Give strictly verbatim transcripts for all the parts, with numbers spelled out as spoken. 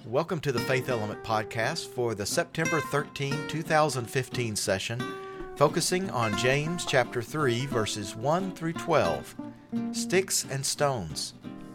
Welcome to the Faith Element Podcast for the September thirteenth, twenty fifteen session, focusing on James chapter three, verses one through twelve, Sticks and Stones.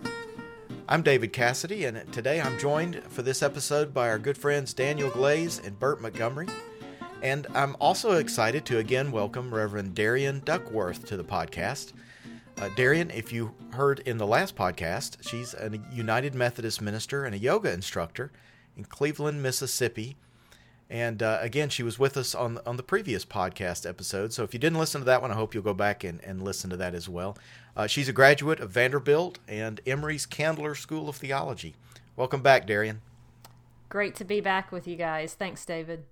I'm David Cassidy, and today I'm joined for this episode by our good friends Daniel Glaze and Bert Montgomery. And I'm also excited to again welcome Reverend Darian Duckworth to the podcast. Uh, Darian, if you heard in the last podcast, she's a United Methodist minister and a yoga instructor in Cleveland, Mississippi. And uh, again, she was with us on, on the previous podcast episode. So if you didn't listen to that one, I hope you'll go back and, and listen to that as well. Uh, she's a graduate of Vanderbilt and Emory's Candler School of Theology. Welcome back, Darian. Great to be back with you guys. Thanks, David.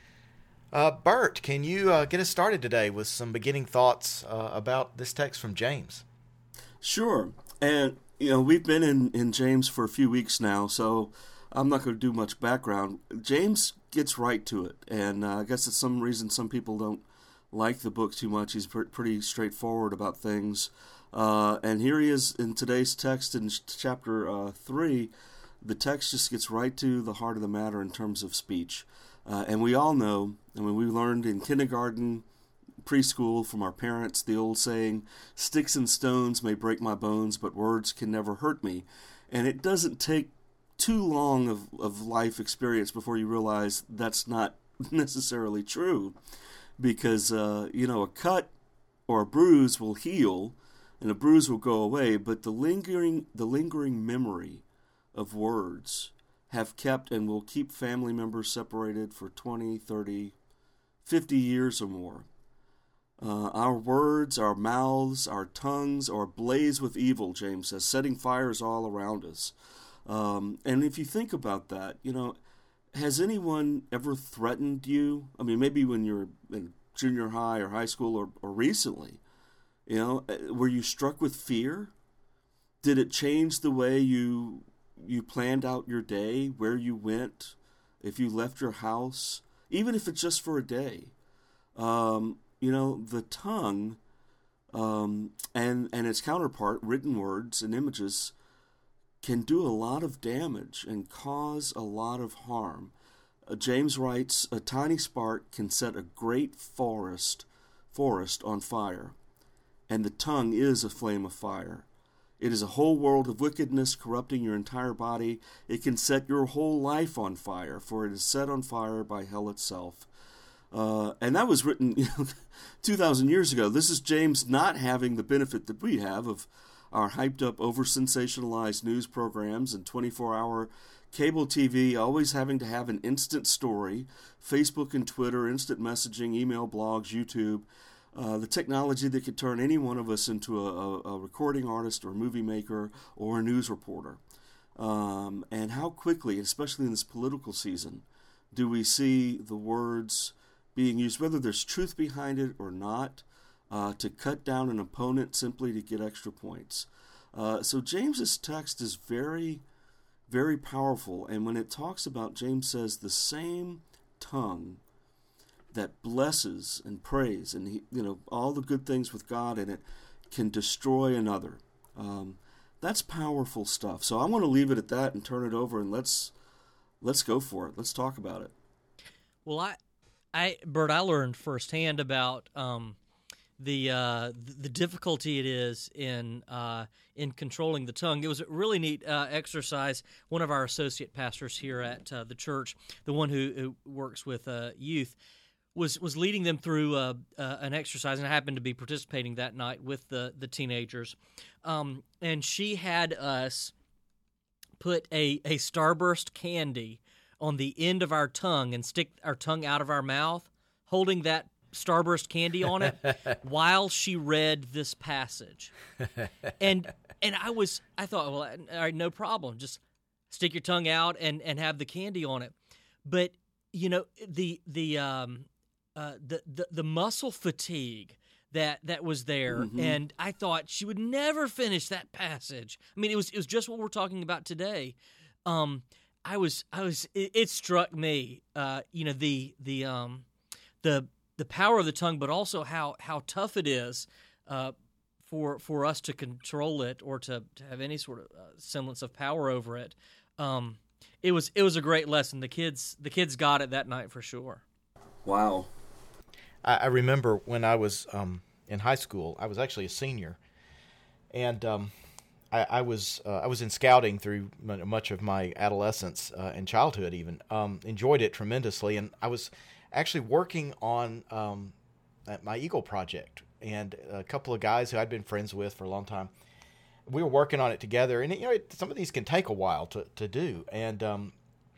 Uh, Bert, can you uh, get us started today with some beginning thoughts uh, about this text from James? Sure. And, you know, we've been in, in James for a few weeks now, so I'm not going to do much background. James gets right to it, and uh, I guess it's some reason some people don't like the book too much. He's pr- pretty straightforward about things. Uh, and here he is in today's text in chapter uh, three. The text just gets right to the heart of the matter in terms of speech. Uh, and we all know, I mean, we learned in kindergarten, preschool, from our parents, the old saying, sticks and stones may break my bones, but words can never hurt me. And it doesn't take too long of, of life experience before you realize that's not necessarily true. Because, uh, you know, a cut or a bruise will heal, and a bruise will go away, but the lingering, the lingering memory of words have kept and will keep family members separated for twenty, thirty, fifty years or more. Uh, our words, our mouths, our tongues are ablaze with evil, James says, setting fires all around us. Um, and if you think about that, you know, has anyone ever threatened you? I mean, maybe when you're in junior high or high school or, or recently, you know, were you struck with fear? Did it change the way you you planned out your day, where you went, if you left your house, even if it's just for a day? Um, you know, the tongue um, and, and its counterpart, written words and images, can do a lot of damage and cause a lot of harm. Uh, James writes, a tiny spark can set a great forest, forest on fire, and the tongue is a flame of fire. It is a whole world of wickedness corrupting your entire body. It can set your whole life on fire, for it is set on fire by hell itself. Uh, and that was written you know, two thousand years ago. This is James not having the benefit that we have of our hyped-up, over-sensationalized news programs and twenty-four hour cable T V, always having to have an instant story, Facebook and Twitter, instant messaging, email, blogs, YouTube. Uh, the technology that could turn any one of us into a, a, a recording artist or a movie maker or a news reporter. Um, and how quickly, especially in this political season, do we see the words being used, whether there's truth behind it or not, uh, to cut down an opponent simply to get extra points. Uh, so James's text is very, very powerful. And when it talks about, James says, the same tongue that blesses and prays and he, you know all the good things with God in it can destroy another. Um, that's powerful stuff. So I want to leave it at that and turn it over and let's let's go for it. Let's talk about it. Well, I, I Bert, I learned firsthand about um, the uh, the difficulty it is in uh, in controlling the tongue. It was a really neat uh, exercise. One of our associate pastors here at uh, the church, the one who, who works with uh, youth, was was leading them through uh, uh, an exercise, and I happened to be participating that night with the, the teenagers. Um, and she had us put a, a Starburst candy on the end of our tongue and stick our tongue out of our mouth, holding that Starburst candy on it while she read this passage. And and I was I thought, well, all right, no problem. Just stick your tongue out and, and have the candy on it. But, you know, the the um Uh, the, the the muscle fatigue that that was there, mm-hmm. and I thought she would never finish that passage. I mean, it was it was just what we're talking about today. Um, I was I was it, it struck me, uh, you know, the the um the the power of the tongue, but also how how tough it is uh, for for us to control it or to, to have any sort of uh, semblance of power over it. Um, it was it was a great lesson. The kids the kids got it that night for sure. Wow. I, I remember when I was um, in high school, I was actually a senior, and um, I, I was uh, I was in scouting through m- much of my adolescence uh, and childhood. Even um, enjoyed it tremendously, and I was actually working on um, my Eagle project, and a couple of guys who I'd been friends with for a long time. We were working on it together, and you know, it, some of these can take a while to, to do. And um,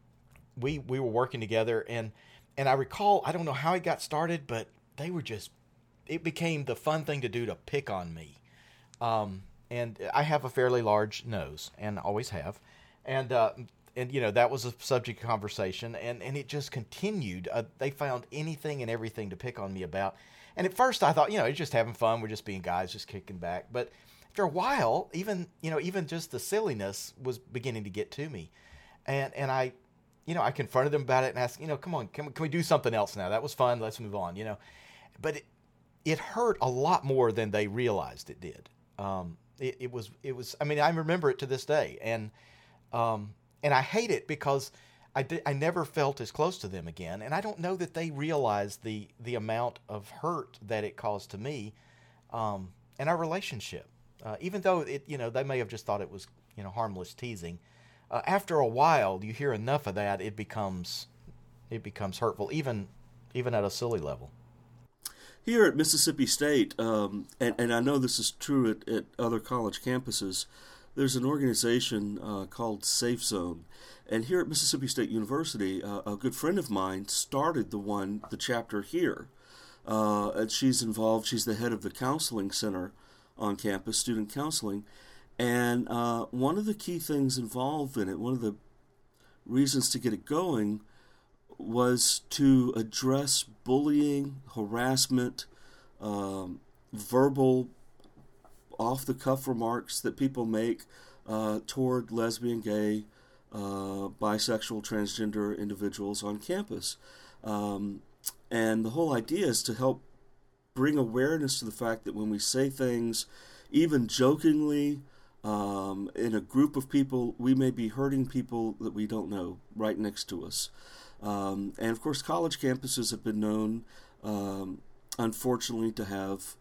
we we were working together, and and I recall, I don't know how it got started, but they were just, it became the fun thing to do to pick on me. Um, and I have a fairly large nose, and always have, and uh, and you know, that was a subject of conversation, and and it just continued. Uh, they found anything and everything to pick on me about, and at first I thought, you know, it's just having fun, we're just being guys, just kicking back, but after a while, even, you know, even just the silliness was beginning to get to me. And and I, you know, I confronted them about it and asked, you know, come on, can, can we do something else now? That was fun. Let's move on, you know. But it, it hurt a lot more than they realized it did. Um, it, it was, it was, I mean, I remember it to this day. And um, and I hate it because I, did, I never felt as close to them again. And I don't know that they realized the, the amount of hurt that it caused to me um, and our relationship. Uh, even though it, you know, they may have just thought it was, you know, harmless teasing. Uh, after a while, you hear enough of that, it becomes, it becomes hurtful, even, even at a silly level. Here at Mississippi State, um, and, and I know this is true at, at other college campuses, there's an organization uh, called Safe Zone. And here at Mississippi State University, uh, a good friend of mine started the one, the chapter here. Uh, and she's involved, she's the head of the counseling center on campus, student counseling, and uh, one of the key things involved in it, one of the reasons to get it going, was to address bullying, harassment, um, verbal, off-the-cuff remarks that people make uh, toward lesbian, gay, uh, bisexual, transgender individuals on campus. Um, and the whole idea is to help bring awareness to the fact that when we say things, even jokingly, um, in a group of people, we may be hurting people that we don't know right next to us. Um, and of course, college campuses have been known, um, unfortunately, to have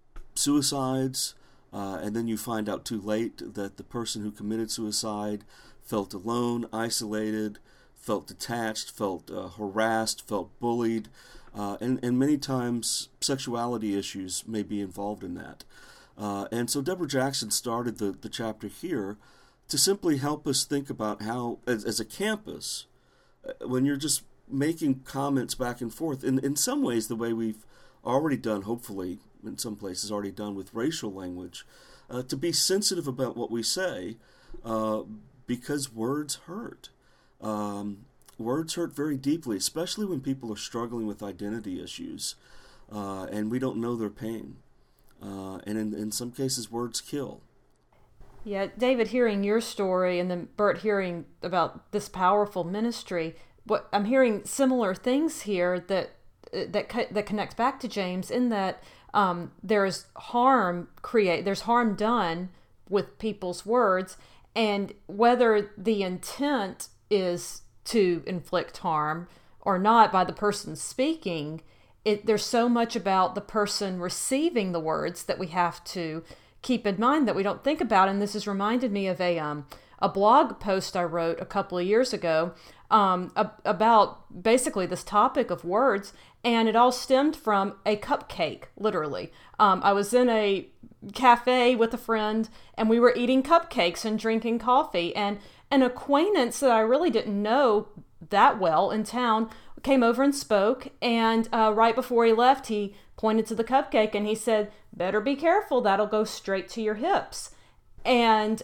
suicides, uh, and then you find out too late that the person who committed suicide felt alone, isolated, felt detached, felt uh, harassed, felt bullied. Uh, and, and many times sexuality issues may be involved in that. Uh, and so Deborah Jackson started the, the chapter here to simply help us think about how, as, as a campus, when you're just making comments back and forth, in, in some ways the way we've already done, hopefully, in some places already done with racial language, uh, to be sensitive about what we say uh, because words hurt. Um, Words hurt very deeply, especially when people are struggling with identity issues, uh, and we don't know their pain. Uh, and in, in some cases, words kill. Yeah, David, hearing your story, and then Bert hearing about this powerful ministry, what I'm hearing similar things here that that that connect back to James, in that um, there's harm create, there's harm done with people's words, and whether the intent is to inflict harm or not by the person speaking, it, there's so much about the person receiving the words that we have to keep in mind that we don't think about. And this has reminded me of a um, a blog post I wrote a couple of years ago um, about basically this topic of words, and it all stemmed from a cupcake, literally. Um, I was in a cafe with a friend, and we were eating cupcakes and drinking coffee, and an acquaintance that I really didn't know that well in town came over and spoke, and uh, right before he left, he pointed to the cupcake and he said, "Better be careful, that'll go straight to your hips." And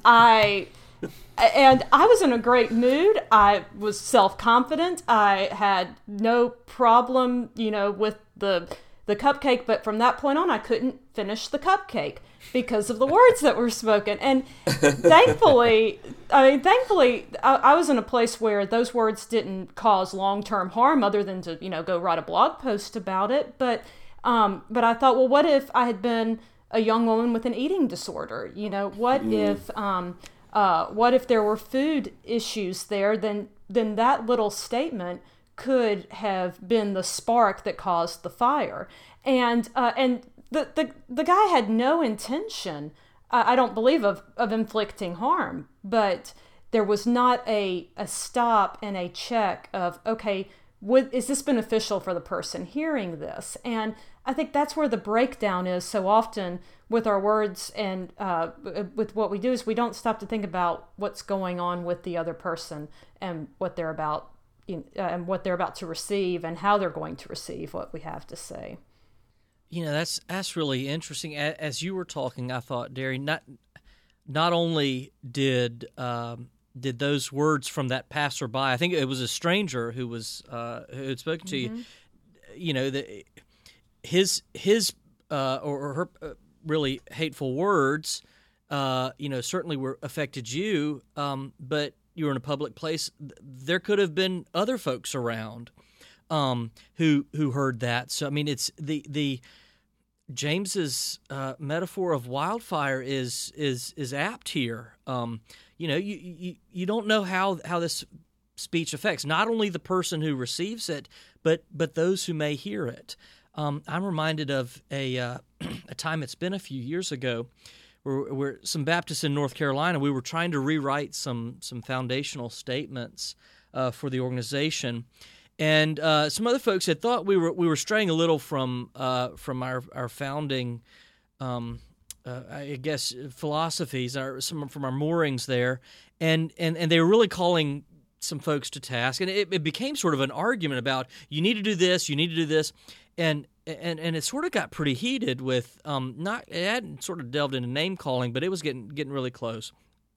I and I was in a great mood. I was self-confident. I had no problem, you know, with the the cupcake, but from that point on, I couldn't finish the cupcake because of the words that were spoken. And thankfully, I mean, thankfully, I, I was in a place where those words didn't cause long-term harm, other than to, you know, go write a blog post about it. But, um, but I thought, well, what if I had been a young woman with an eating disorder? You know, what mm. if um, Uh, what if there were food issues there? Then, then that little statement could have been the spark that caused the fire. And uh, and the, the the guy had no intention, uh, I don't believe, of, of inflicting harm, but there was not a a stop and a check of, okay, would, is this beneficial for the person hearing this? And I think that's where the breakdown is so often with our words and uh, with what we do, is we don't stop to think about what's going on with the other person and what they're about, you know, and what they're about to receive and how they're going to receive what we have to say. You know, that's that's really interesting. As you were talking, I thought, Derry, not not only did um, did those words from that passerby, I think it was a stranger who was uh, who had spoken to mm-hmm. you. You know, the, his his uh, or, or her uh, really hateful words, uh, you know, certainly were affected you. Um, but you were in a public place. There could have been other folks around um, who who heard that. So I mean, it's the the James's uh, metaphor of wildfire is is is apt here. Um, you know, you, you you don't know how how this speech affects not only the person who receives it, but but those who may hear it. Um, I'm reminded of a uh, a time, it's been a few years ago, where, where some Baptists in North Carolina, we were trying to rewrite some some foundational statements uh, for the organization. And uh, some other folks had thought we were we were straying a little from uh, from our our founding, um, uh, I guess, philosophies, our some from our moorings there, and and, and they were really calling some folks to task, and it, it became sort of an argument about, you need to do this, you need to do this, and and and it sort of got pretty heated with um, not it hadn't sort of delved into name calling, but it was getting getting really close.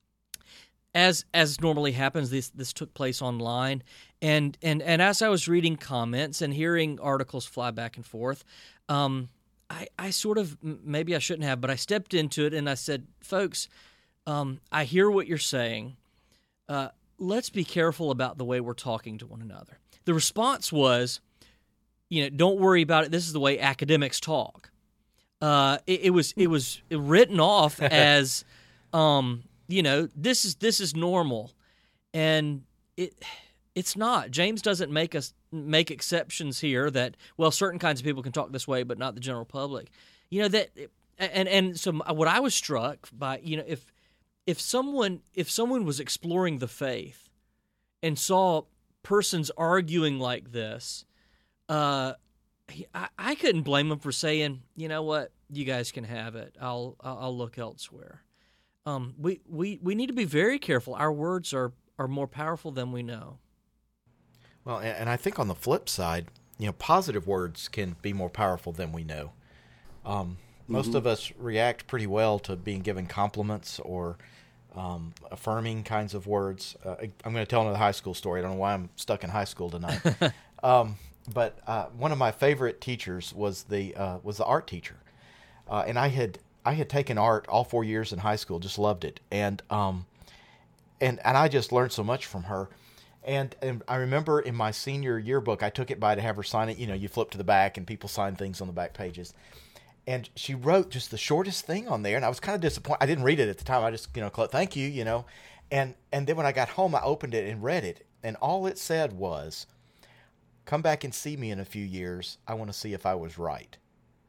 As as normally happens, this this took place online, and and, and as I was reading comments and hearing articles fly back and forth, um, I I sort of, maybe I shouldn't have, but I stepped into it and I said, folks, um, I hear what you're saying. Uh, let's be careful about the way we're talking to one another. The response was, you know, don't worry about it. This is the way academics talk. Uh, it, it was it was written off as. Um, You know, this is this is normal, and it it's not. James doesn't make us make exceptions here that, well, certain kinds of people can talk this way, but not the general public. You know that, and and so what I was struck by, you know, if if someone if someone was exploring the faith and saw persons arguing like this, uh, I, I couldn't blame them for saying, you know what, you guys can have it. I'll I'll look elsewhere. Um, we, we, we need to be very careful. Our words are, are more powerful than we know. Well, and I think on the flip side, you know, positive words can be more powerful than we know. Um, most mm-hmm. of us react pretty well to being given compliments or um, affirming kinds of words. Uh, I'm going to tell another high school story. I don't know why I'm stuck in high school tonight. um, but uh, one of my favorite teachers was the uh, was the art teacher, uh, and I had. I had taken art all four years in high school, just loved it, and um, and and I just learned so much from her. And and I remember in my senior yearbook, I took it by to have her sign it. You know, you flip to the back, and people sign things on the back pages. And she wrote just the shortest thing on there, and I was kind of disappointed. I didn't read it at the time. I just, you know, thank you, you know. And and then when I got home, I opened it and read it, and all it said was, "Come back and see me in a few years. I want to see if I was right."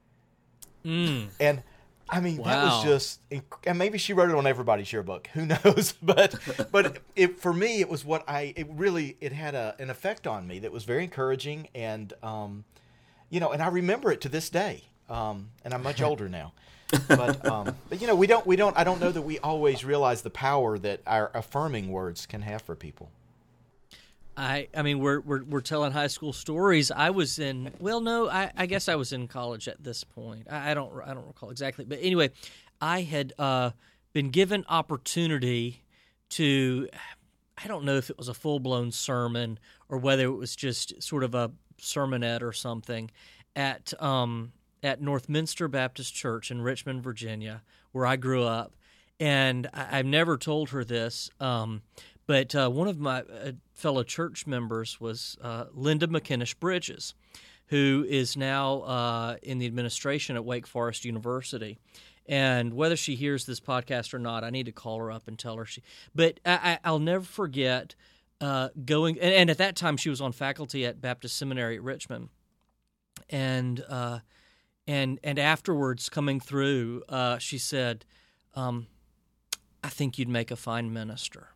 Mm. And I mean, wow. that was just, and maybe she wrote it on everybody's yearbook. Who knows? But, but it, for me, it was what I, it really, it had a, an effect on me that was very encouraging. And, um, you know, and I remember it to this day. Um, and I'm much older now. But, um, but, you know, we don't, we don't, I don't know that we always realize the power that our affirming words can have for people. I, I mean, we're, we're we're telling high school stories. I was in, well, no, I, I guess I was in college at this point. I, I don't I don't recall exactly, but anyway, I had uh, been given opportunity to, I don't know if it was a full blown sermon or whether it was just sort of a sermonette or something at um at Northminster Baptist Church in Richmond, Virginia, where I grew up, and I, I've never told her this. Um, But uh, one of my uh, fellow church members was uh, Linda McInnish Bridges, who is now uh, in the administration at Wake Forest University. And whether she hears this podcast or not, I need to call her up and tell her she. But I, I, I'll never forget uh, going, and, and at that time she was on faculty at Baptist Seminary at Richmond, and uh, and and afterwards coming through, uh, she said, um, "I think you'd make a fine minister."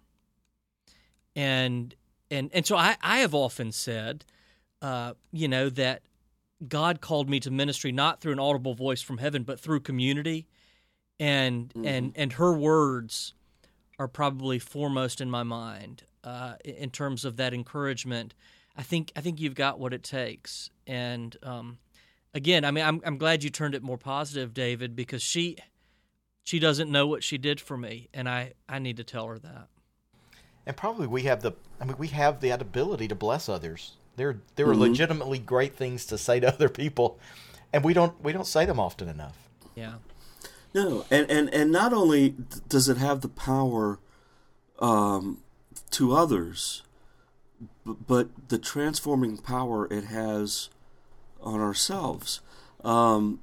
And and and so I, I have often said, uh, you know, that God called me to ministry not through an audible voice from heaven, but through community. And mm-hmm. and and her words are probably foremost in my mind uh, in terms of that encouragement. I think I think you've got what it takes. And um, again, I mean, I'm I'm glad you turned it more positive, David, because she she doesn't know what she did for me, and I, I need to tell her that. And probably we have the I mean we have that ability to bless others. There there are mm-hmm. legitimately great things to say to other people, and we don't we don't say them often enough. Yeah. No, and, and, and not only does it have the power um, to others, but, but the transforming power it has on ourselves. Um,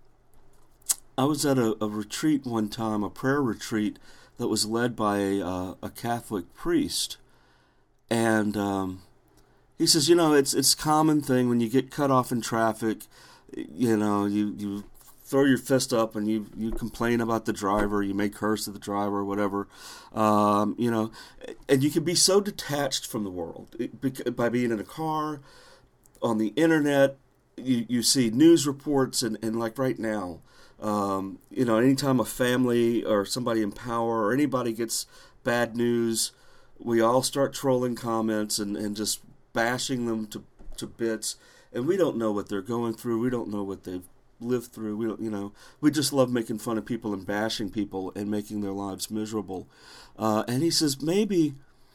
I was at a, a retreat one time, a prayer retreat that was led by a, uh, a Catholic priest, and um, he says, you know, it's it's a common thing when you get cut off in traffic, you know, you you. throw your fist up and you, you complain about the driver, you may curse at the driver or whatever, um, you know, and you can be so detached from the world it, by being in a car, on the internet, you, you see news reports, and, and like right now, um, you know, anytime a family or somebody in power or anybody gets bad news, we all start trolling comments and, and just bashing them to, to bits, and we don't know what they're going through, we don't know what they've lived through. We don't, you know, we just love making fun of people and bashing people and making their lives miserable. Uh, and he says maybe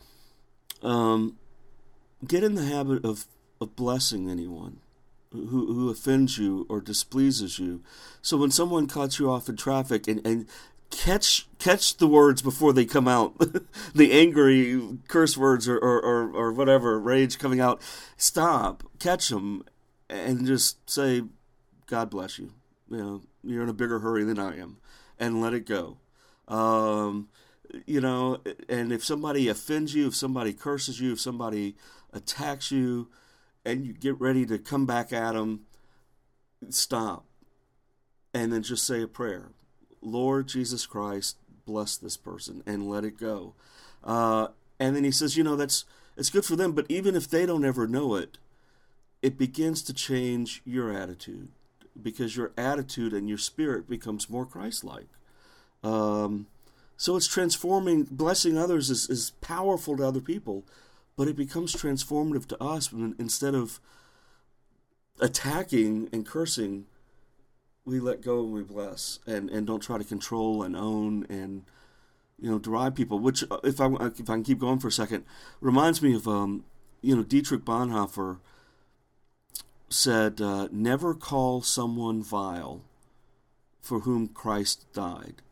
um, get in the habit of, of blessing anyone who who offends you or displeases you. So when someone cuts you off in traffic, and, and catch catch the words before they come out, the angry curse words or, or, or, or whatever, rage coming out, stop, catch them, and just say, God bless you. You know, you're in a bigger hurry than I am, and let it go. Um, you know, and if somebody offends you, if somebody curses you, if somebody attacks you, and you get ready to come back at them, stop, and then just say a prayer. Lord Jesus Christ, bless this person, and let it go. Uh, and then he says, you know, that's it's good for them, but even if they don't ever know it, it begins to change your attitude, because your attitude and your spirit becomes more Christ-like. Um, so it's transforming. Blessing others is, is powerful to other people, but it becomes transformative to us when, instead of attacking and cursing, we let go and we bless, and, and don't try to control and own and, you know, deride people. Which, if I if I can keep going for a second, reminds me of um, you know, Dietrich Bonhoeffer said, uh, never call someone vile for whom Christ died.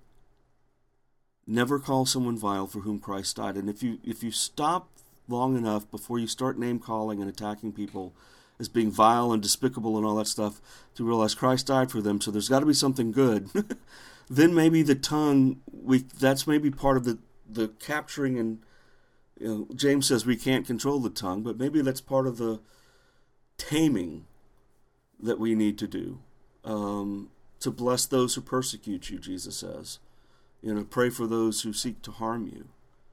Never call someone vile for whom Christ died. And if you if you stop long enough before you start name-calling and attacking people as being vile and despicable and all that stuff, to realize Christ died for them, so there's got to be something good, then maybe the tongue, we that's maybe part of the, the capturing, and, you know, James says we can't control the tongue, but maybe that's part of the taming that we need to do, um, to bless those who persecute you, Jesus says. You know, pray for those who seek to harm you.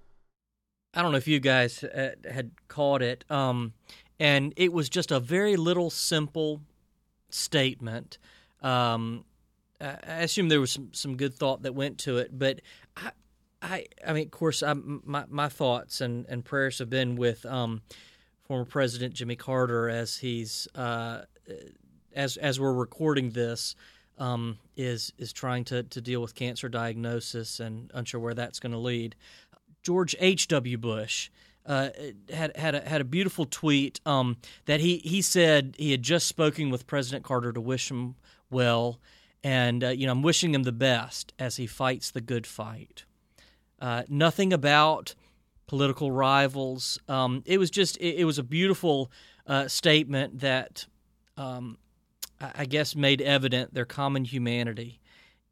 I don't know if you guys uh, had caught it, um, and it was just a very little simple statement. Um, I assume there was some, some good thought that went to it, but I, I, I mean, of course, I, my my thoughts and, and prayers have been with um, former President Jimmy Carter as he's uh, as as we're recording this, um, is is trying to, to deal with cancer diagnosis and unsure where that's going to lead. George H W. Bush uh, had had a, had a beautiful tweet um, that he, he said he had just spoken with President Carter to wish him well, and uh, you know, I'm wishing him the best as he fights the good fight. Uh, nothing about political rivals. Um, it was just it, it was a beautiful uh, statement that um, I guess made evident their common humanity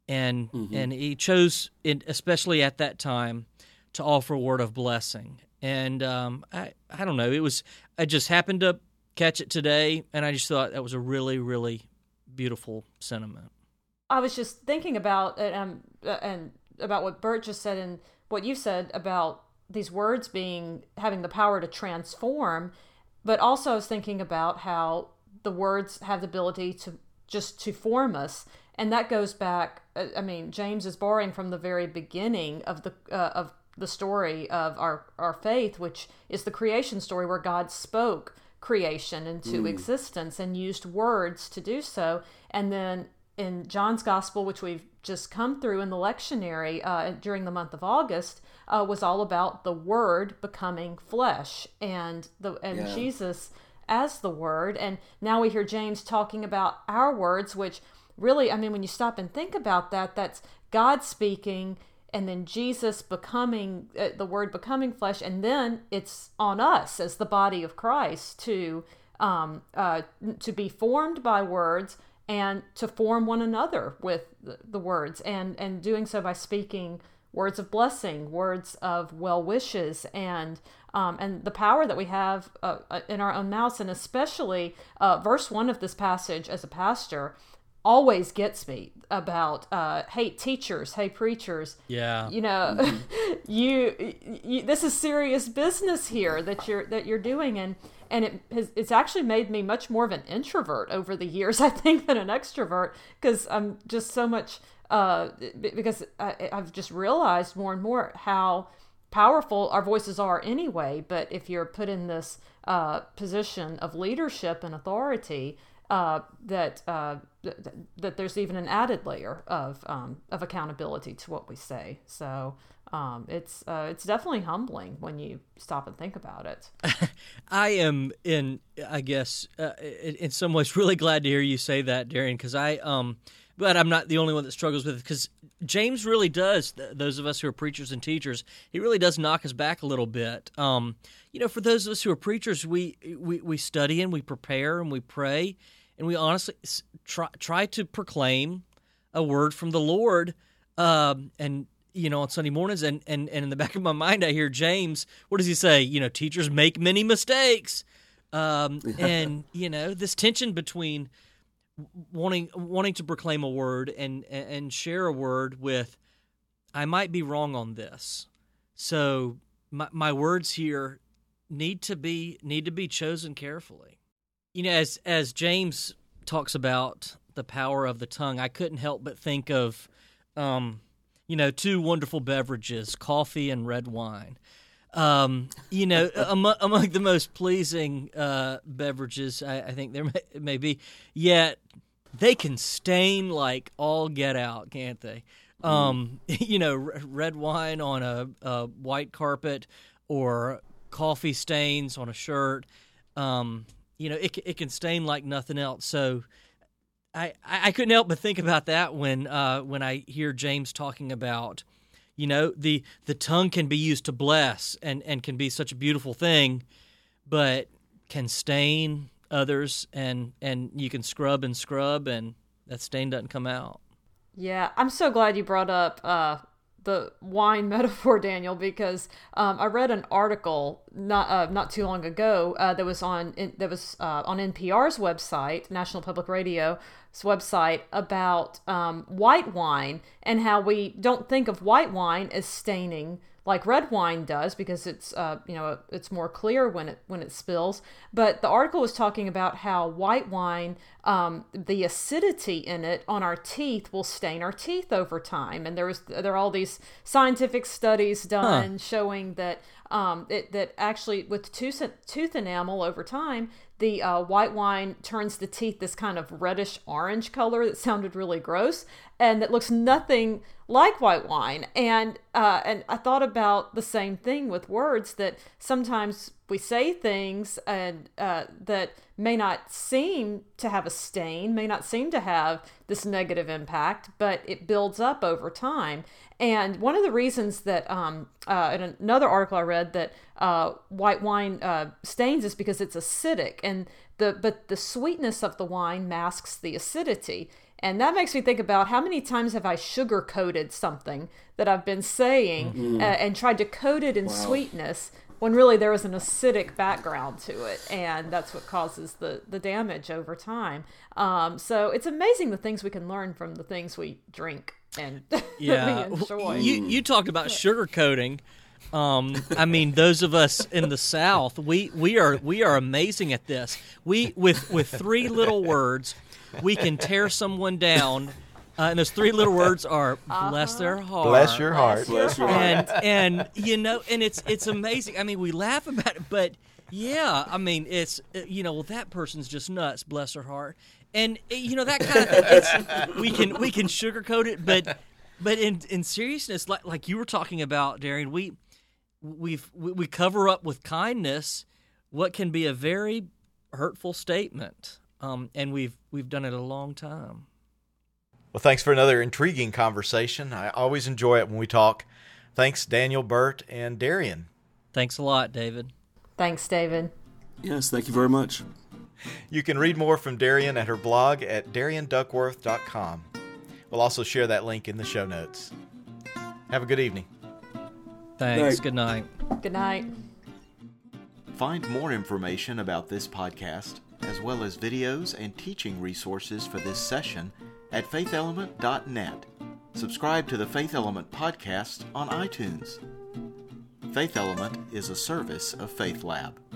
and Mm-hmm. and he chose, in, especially at that time, to offer a word of blessing. And um, I I don't know, it was I just happened to catch it today, and I just thought that was a really really beautiful sentiment. I was just thinking about it, um, uh, and about what Bert just said and what you said about these words being having the power to transform, but also I was thinking about how the words have the ability to just to form us, and that goes back. I mean, James is borrowing from the very beginning of the uh, of the story of our our faith, which is the creation story where God spoke creation into mm. existence and used words to do so, and then in John's Gospel, which we've just come through in the lectionary uh, during the month of August, uh, was all about the Word becoming flesh and the and yeah. Jesus as the Word. And now we hear James talking about our words, which really, I mean, when you stop and think about that, that's God speaking, and then Jesus becoming, uh, the Word becoming flesh, and then it's on us as the body of Christ to um, uh, to be formed by words and to form one another with the, the words, and, and doing so by speaking words of blessing, words of well wishes, and um, and the power that we have uh, in our own mouths, and especially uh, verse one of this passage as a pastor always gets me about uh, hey teachers, hey preachers, yeah, you know, mm-hmm. you, you this is serious business here that you're that you're doing, and. And it has, it's actually made me much more of an introvert over the years, I think, than an extrovert, because I'm just so much, uh, because I, I've just realized more and more how powerful our voices are anyway. But if you're put in this uh, position of leadership and authority, uh, that uh, th- that there's even an added layer of um, of accountability to what we say. So. Um, it's uh, it's definitely humbling when you stop and think about it. I am in, I guess, uh, in, in some ways, really glad to hear you say that, Darian, because I, um, but I'm not the only one that struggles with it, because James really does, th- those of us who are preachers and teachers, he really does knock us back a little bit. Um, you know, for those of us who are preachers, we, we, we study and we prepare and we pray, and we honestly try, try to proclaim a word from the Lord, um, and you know, on Sunday mornings, and, and, and in the back of my mind, I hear James, what does he say? You know, teachers make many mistakes. Um, and, you know, this tension between wanting wanting to proclaim a word and, and share a word with, I might be wrong on this. So my, my words here need to be need to be chosen carefully. You know, as as James talks about the power of the tongue, I couldn't help but think of um, you know, two wonderful beverages, coffee and red wine. Um, you know, among, among the most pleasing uh, beverages, I, I think there may, may be. Yet they can stain like all get out, can't they? Um, mm. You know, r- red wine on a, a white carpet, or coffee stains on a shirt. Um, you know, it it can stain like nothing else. So. I, I couldn't help but think about that when uh, when I hear James talking about, you know, the the tongue can be used to bless and, and can be such a beautiful thing, but can stain others, and, and you can scrub and scrub and that stain doesn't come out. Yeah, I'm so glad you brought up uh, the wine metaphor, Daniel, because um, I read an article not uh, not too long ago uh, that was on in, that was uh, on N P R's website, National Public Radio's website, about um, white wine and how we don't think of white wine as staining like red wine does, because it's uh, you know it's more clear when it when it spills. But the article was talking about how white wine, um, the acidity in it on our teeth will stain our teeth over time. And there was there are all these scientific studies done huh. showing that um, it, that actually with tooth tooth enamel over time, the uh, white wine turns the teeth this kind of reddish orange color that sounded really gross, and that looks nothing like white wine. And uh, and I thought about the same thing with words, that sometimes we say things and uh, that may not seem to have a stain, may not seem to have this negative impact, but it builds up over time. And one of the reasons that, um, uh, in another article I read, that uh, white wine uh, stains is because it's acidic, and the but the sweetness of the wine masks the acidity. And that makes me think about how many times have I sugar-coated something that I've been saying mm-hmm. uh, and tried to coat it in wow. sweetness when really there was an acidic background to it, and that's what causes the, the damage over time. Um, so it's amazing the things we can learn from the things we drink and yeah. we enjoy. You, you talked about sugar-coating. Um, I mean, those of us in the South, we, we are we are amazing at this. We with with three little words, we can tear someone down, uh, and those three little words are uh-huh. "bless their heart." Bless your heart. Bless your heart. And and you know, and it's it's amazing. I mean, we laugh about it, but yeah, I mean, it's you know, well, that person's just nuts. Bless her heart, and you know that kind of thing. It's, we can we can sugarcoat it, but but in in seriousness, like like you were talking about, Darian, we. We've we cover up with kindness what can be a very hurtful statement, um, and we've we've done it a long time. Well, thanks for another intriguing conversation. I always enjoy it when we talk. Thanks, Daniel, Bert, and Darian. Thanks a lot, David. Thanks, David. Yes, thank you very much. You can read more from Darian at her blog at darian duckworth dot com. We'll also share that link in the show notes. Have a good evening. Thanks. Night. Good night. Good night. Find more information about this podcast, as well as videos and teaching resources for this session at faith element dot net. Subscribe to the Faith Element podcast on iTunes. Faith Element is a service of Faith Lab.